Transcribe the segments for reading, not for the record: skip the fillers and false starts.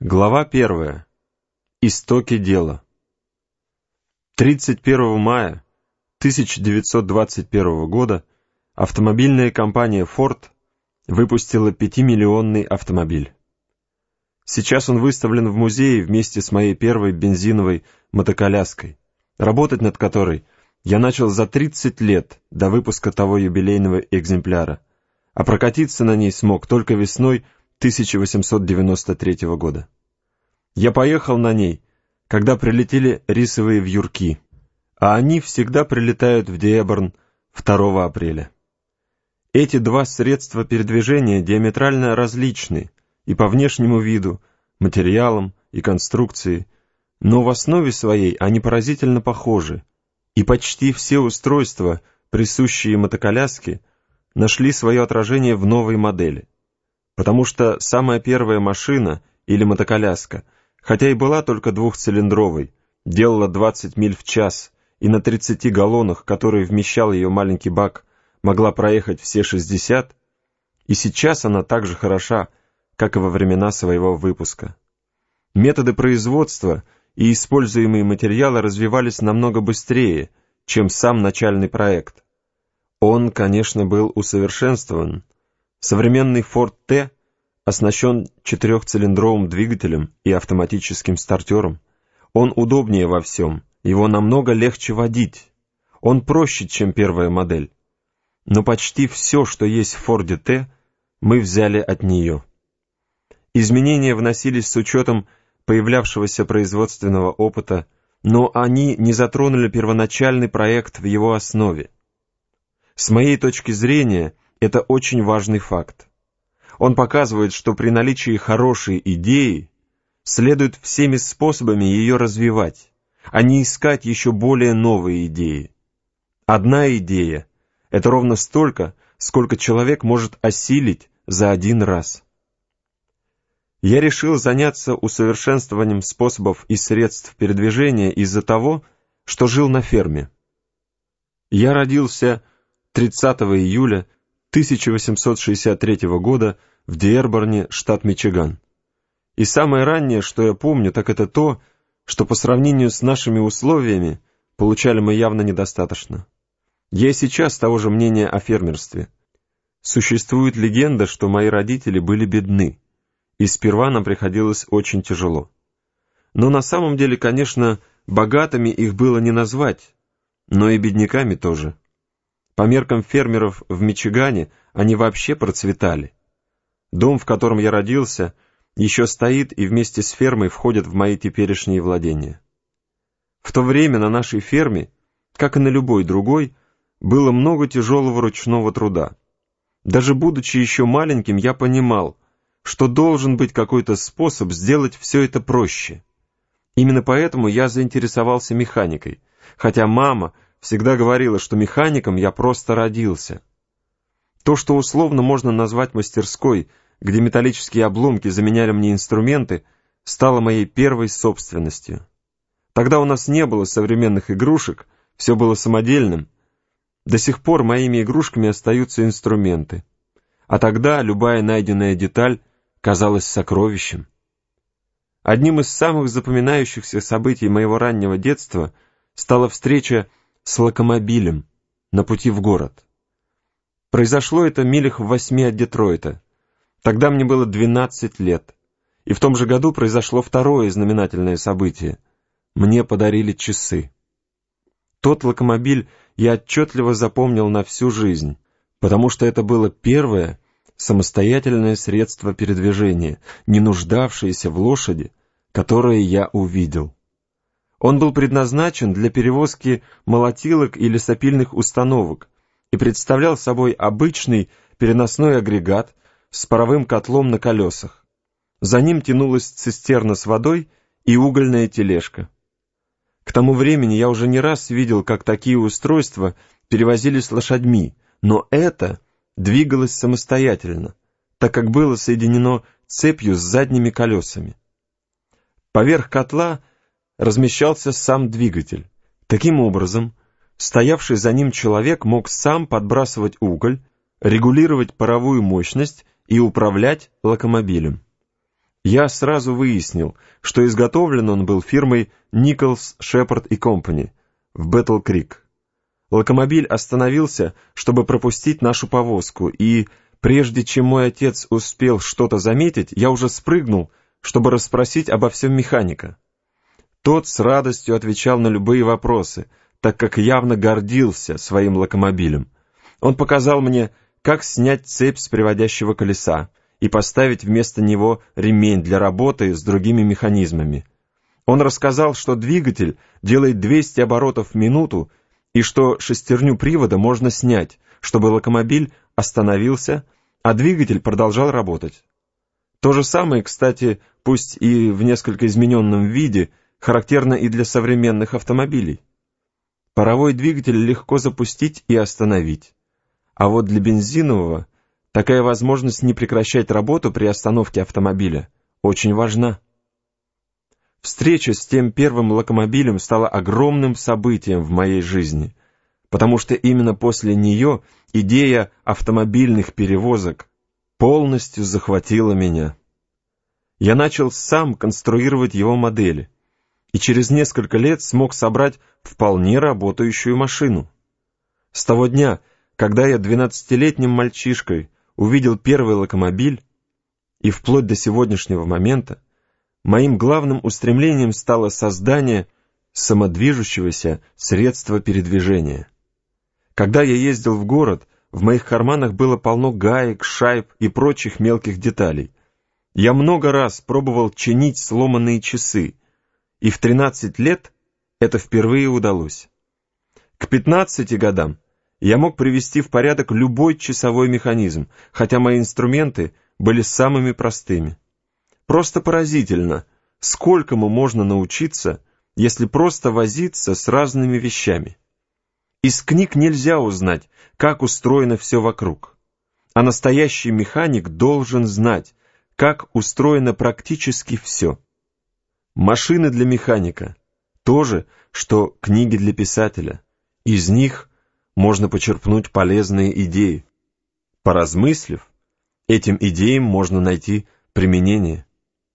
Глава 1. Истоки дела. 31 мая 1921 года автомобильная компания Ford выпустила 5-миллионный автомобиль. Сейчас он выставлен в музее вместе с моей первой бензиновой мотоколяской, работать над которой я начал за 30 лет до выпуска того юбилейного экземпляра, а прокатиться на ней смог только весной 1893 года. Я поехал на ней, когда прилетели рисовые вьюрки, а они всегда прилетают в Диэборн 2 апреля. Эти два средства передвижения диаметрально различны и по внешнему виду, материалам и конструкции, но в основе своей они поразительно похожи, и почти все устройства, присущие мотоколяске, нашли свое отражение в новой модели. Потому что самая первая машина или мотоколяска, хотя и была только двухцилиндровой, делала 20 миль в час и на 30 галлонах, которые вмещал ее маленький бак, могла проехать все 60, и сейчас она так же хороша, как и во времена своего выпуска. Методы производства и используемые материалы развивались намного быстрее, чем сам начальный проект. Он, конечно, был усовершенствован. Современный Ford T оснащен 4-цилиндровым двигателем и автоматическим стартером. Он удобнее во всем, его намного легче водить. Он проще, чем первая модель. Но почти все, что есть в Ford T, мы взяли от нее. Изменения вносились с учетом появлявшегося производственного опыта, но они не затронули первоначальный проект в его основе. С моей точки зрения, это очень важный факт. Он показывает, что при наличии хорошей идеи следует всеми способами ее развивать, а не искать еще более новые идеи. Одна идея — это ровно столько, сколько человек может осилить за один раз. Я решил заняться усовершенствованием способов и средств передвижения из-за того, что жил на ферме. Я родился 30 июля 1863 года в Диэборне, штат Мичиган. И самое раннее, что я помню, так это то, что по сравнению с нашими условиями получали мы явно недостаточно. Я и сейчас того же мнения о фермерстве. Существует легенда, что мои родители были бедны, и сперва нам приходилось очень тяжело. Но на самом деле, конечно, богатыми их было не назвать, но и бедняками тоже. По меркам фермеров в Мичигане они вообще процветали. Дом, в котором я родился, еще стоит и вместе с фермой входит в мои теперешние владения. В то время на нашей ферме, как и на любой другой, было много тяжелого ручного труда. Даже будучи еще маленьким, я понимал, что должен быть какой-то способ сделать все это проще. Именно поэтому я заинтересовался механикой, хотя мама всегда говорила, что механиком я просто родился. То, что условно можно назвать мастерской, где металлические обломки заменяли мне инструменты, стало моей первой собственностью. Тогда у нас не было современных игрушек, все было самодельным. До сих пор моими игрушками остаются инструменты. А тогда любая найденная деталь казалась сокровищем. Одним из самых запоминающихся событий моего раннего детства стала встреча с локомобилем на пути в город. Произошло это милях в 8 от Детройта. Тогда мне было 12 лет. И в том же году произошло второе знаменательное событие. Мне подарили часы. Тот локомобиль я отчетливо запомнил на всю жизнь, потому что это было первое самостоятельное средство передвижения, не нуждавшееся в лошади, которое я увидел. Он был предназначен для перевозки молотилок или сопильных установок и представлял собой обычный переносной агрегат с паровым котлом на колесах. За ним тянулась цистерна с водой и угольная тележка. К тому времени я уже не раз видел, как такие устройства перевозились лошадьми, но это двигалось самостоятельно, так как было соединено цепью с задними колесами. Поверх котла размещался сам двигатель. Таким образом, стоявший за ним человек мог сам подбрасывать уголь, регулировать паровую мощность и управлять локомобилем. Я сразу выяснил, что изготовлен он был фирмой Nichols, Shepard & Company в Бэттл-Крик. Локомобиль остановился, чтобы пропустить нашу повозку, и, прежде чем мой отец успел что-то заметить, я уже спрыгнул, чтобы расспросить обо всем механика. Тот с радостью отвечал на любые вопросы, так как явно гордился своим локомобилем. Он показал мне, как снять цепь с приводящего колеса и поставить вместо него ремень для работы с другими механизмами. Он рассказал, что двигатель делает 200 оборотов в минуту и что шестерню привода можно снять, чтобы локомобиль остановился, а двигатель продолжал работать. То же самое, кстати, пусть и в несколько измененном виде, характерно и для современных автомобилей. Паровой двигатель легко запустить и остановить, а вот для бензинового такая возможность не прекращать работу при остановке автомобиля очень важна. Встреча с тем первым локомобилем стала огромным событием в моей жизни, потому что именно после нее идея автомобильных перевозок полностью захватила меня. Я начал сам конструировать его модели, и через несколько лет смог собрать вполне работающую машину. С того дня, когда я 12-летним мальчишкой увидел первый локомобиль, и вплоть до сегодняшнего момента, моим главным устремлением стало создание самодвижущегося средства передвижения. Когда я ездил в город, в моих карманах было полно гаек, шайб и прочих мелких деталей. Я много раз пробовал чинить сломанные часы, и в 13 лет это впервые удалось. К 15 годам я мог привести в порядок любой часовой механизм, хотя мои инструменты были самыми простыми. Просто поразительно, сколькому можно научиться, если просто возиться с разными вещами. Из книг нельзя узнать, как устроено все вокруг. А настоящий механик должен знать, как устроено практически все. Машины для механика — то же, что книги для писателя. Из них можно почерпнуть полезные идеи. Поразмыслив, этим идеям можно найти применение.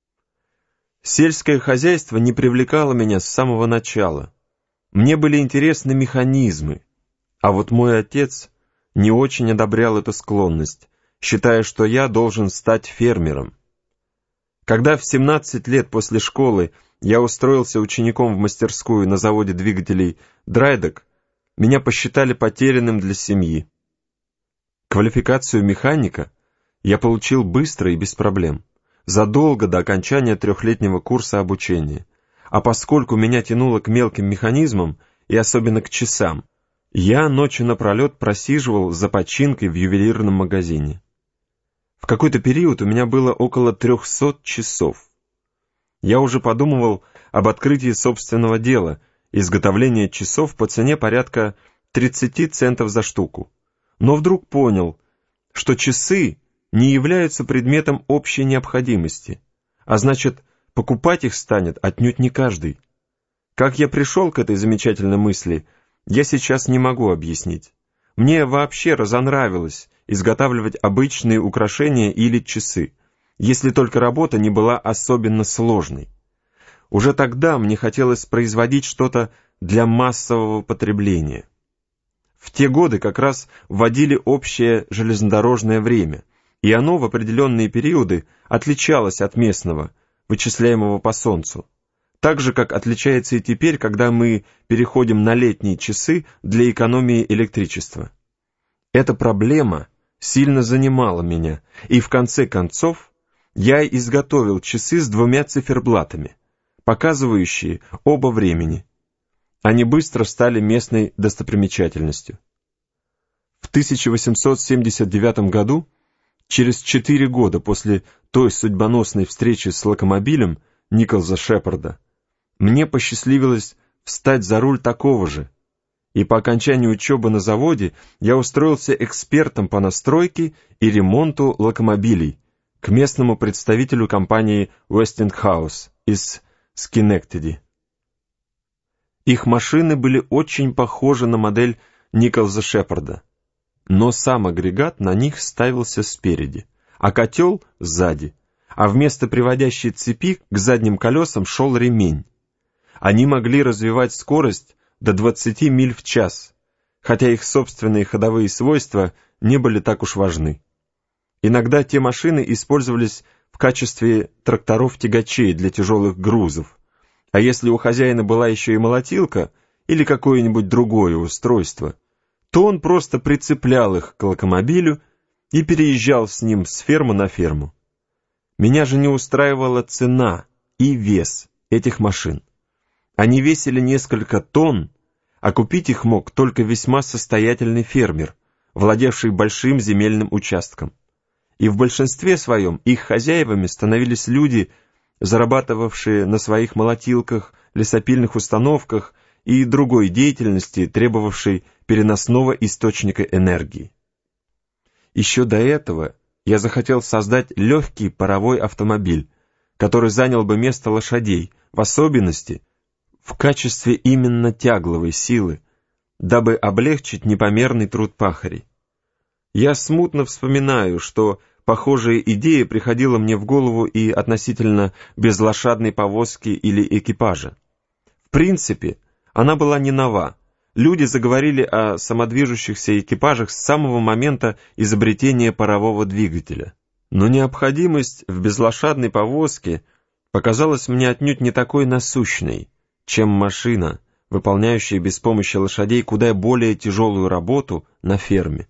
Сельское хозяйство не привлекало меня с самого начала. Мне были интересны механизмы, а вот мой отец не очень одобрял эту склонность, считая, что я должен стать фермером. Когда в 17 лет после школы я устроился учеником в мастерскую на заводе двигателей Драйдек, меня посчитали потерянным для семьи. Квалификацию механика я получил быстро и без проблем, задолго до окончания 3-летнего курса обучения. А поскольку меня тянуло к мелким механизмам и особенно к часам, я ночью напролет просиживал за починкой в ювелирном магазине. В какой-то период у меня было около 300 часов. Я уже подумывал об открытии собственного дела, изготовления часов по цене порядка 30 центов за штуку. Но вдруг понял, что часы не являются предметом общей необходимости, а значит, покупать их станет отнюдь не каждый. Как я пришел к этой замечательной мысли, я сейчас не могу объяснить. Мне вообще разонравилось изготавливать обычные украшения или часы, если только работа не была особенно сложной. Уже тогда мне хотелось производить что-то для массового потребления. В те годы как раз вводили общее железнодорожное время, и оно в определенные периоды отличалось от местного, вычисляемого по солнцу, так же, как отличается и теперь, когда мы переходим на летние часы для экономии электричества. Эта проблема сильно занимала меня, и в конце концов я изготовил часы с 2 циферблатами, показывающие оба времени. Они быстро стали местной достопримечательностью. В 1879 году, через 4 года после той судьбоносной встречи с локомобилем Николса Шепарда, мне посчастливилось встать за руль такого же, и по окончании учебы на заводе я устроился экспертом по настройке и ремонту локомобилей к местному представителю компании Westinghouse из Скинектеди. Их машины были очень похожи на модель Николса Шепарда, но сам агрегат на них ставился спереди, а котел сзади, а вместо приводящей цепи к задним колесам шел ремень. Они могли развивать скорость до 20 миль в час, хотя их собственные ходовые свойства не были так уж важны. Иногда те машины использовались в качестве тракторов-тягачей для тяжелых грузов, а если у хозяина была еще и молотилка или какое-нибудь другое устройство, то он просто прицеплял их к локомобилю и переезжал с ним с фермы на ферму. Меня же не устраивала цена и вес этих машин. Они весили несколько тонн, а купить их мог только весьма состоятельный фермер, владевший большим земельным участком. И в большинстве своем их хозяевами становились люди, зарабатывавшие на своих молотилках, лесопильных установках и другой деятельности, требовавшей переносного источника энергии. Еще до этого я захотел создать легкий паровой автомобиль, который занял бы место лошадей, в особенности в качестве именно тягловой силы, дабы облегчить непомерный труд пахарей. Я смутно вспоминаю, что похожая идея приходила мне в голову и относительно безлошадной повозки или экипажа. В принципе, она была не нова. Люди заговорили о самодвижущихся экипажах с самого момента изобретения парового двигателя. Но необходимость в безлошадной повозке показалась мне отнюдь не такой насущной, чем машина, выполняющая без помощи лошадей куда более тяжелую работу на ферме.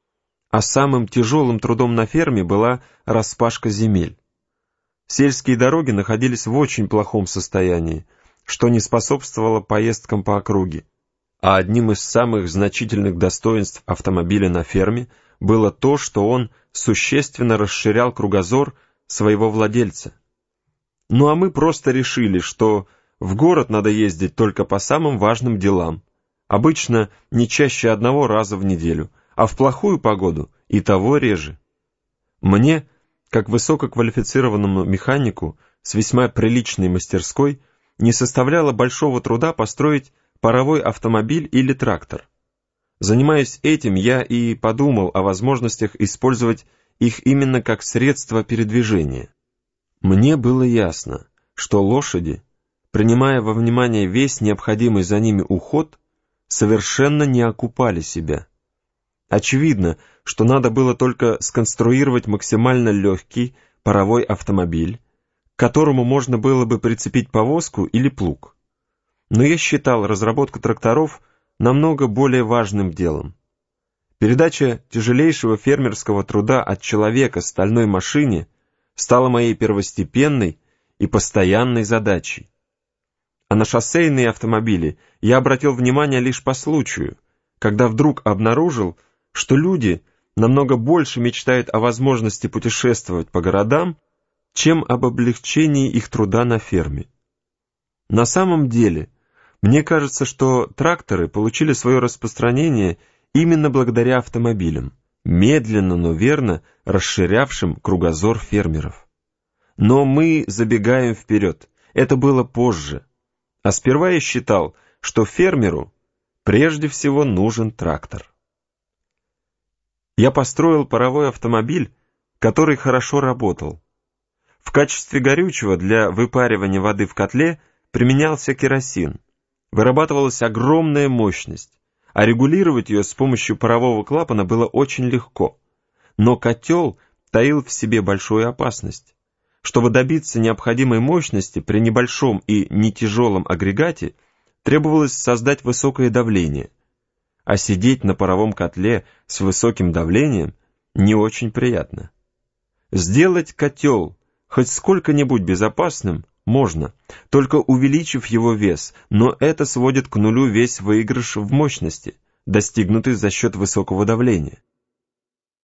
А самым тяжелым трудом на ферме была распашка земель. Сельские дороги находились в очень плохом состоянии, что не способствовало поездкам по округе. А одним из самых значительных достоинств автомобиля на ферме было то, что он существенно расширял кругозор своего владельца. Ну а мы просто решили, что в город надо ездить только по самым важным делам, обычно не чаще одного раза в неделю, а в плохую погоду и того реже. Мне, как высококвалифицированному механику с весьма приличной мастерской, не составляло большого труда построить паровой автомобиль или трактор. Занимаясь этим, я и подумал о возможностях использовать их именно как средство передвижения. Мне было ясно, что лошади, принимая во внимание весь необходимый за ними уход, совершенно не окупали себя. Очевидно, что надо было только сконструировать максимально легкий паровой автомобиль, к которому можно было бы прицепить повозку или плуг. Но я считал разработку тракторов намного более важным делом. Передача тяжелейшего фермерского труда от человека стальной машине стала моей первостепенной и постоянной задачей. А на шоссейные автомобили я обратил внимание лишь по случаю, когда вдруг обнаружил, что люди намного больше мечтают о возможности путешествовать по городам, чем об облегчении их труда на ферме. На самом деле, мне кажется, что тракторы получили свое распространение именно благодаря автомобилям, медленно, но верно расширявшим кругозор фермеров. Но мы забегаем вперед, это было позже. А сперва я считал, что фермеру прежде всего нужен трактор. Я построил паровой автомобиль, который хорошо работал. В качестве горючего для выпаривания воды в котле применялся керосин. Вырабатывалась огромная мощность, а регулировать ее с помощью парового клапана было очень легко. Но котел таил в себе большую опасность. Чтобы добиться необходимой мощности при небольшом и не тяжелом агрегате, требовалось создать высокое давление. А сидеть на паровом котле с высоким давлением не очень приятно. Сделать котел хоть сколько-нибудь безопасным можно, только увеличив его вес, но это сводит к нулю весь выигрыш в мощности, достигнутый за счет высокого давления.